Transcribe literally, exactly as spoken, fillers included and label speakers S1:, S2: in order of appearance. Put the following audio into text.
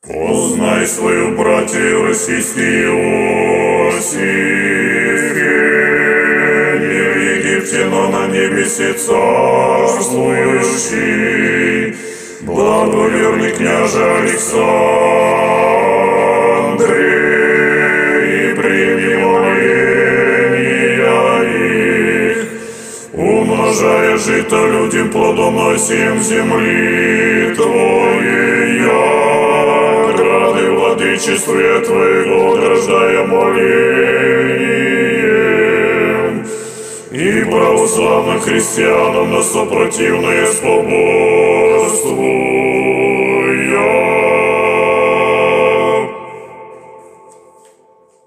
S1: Познай свою братью российские Иосифе, не в Египте, но на небесе царствующий, благоверный княже Александре, и прими моления их, умножая жито людям плодоносием земли Твоей, ограды владычестве Твоего, ограждая молением, и православным христианам на сопротивное споборству.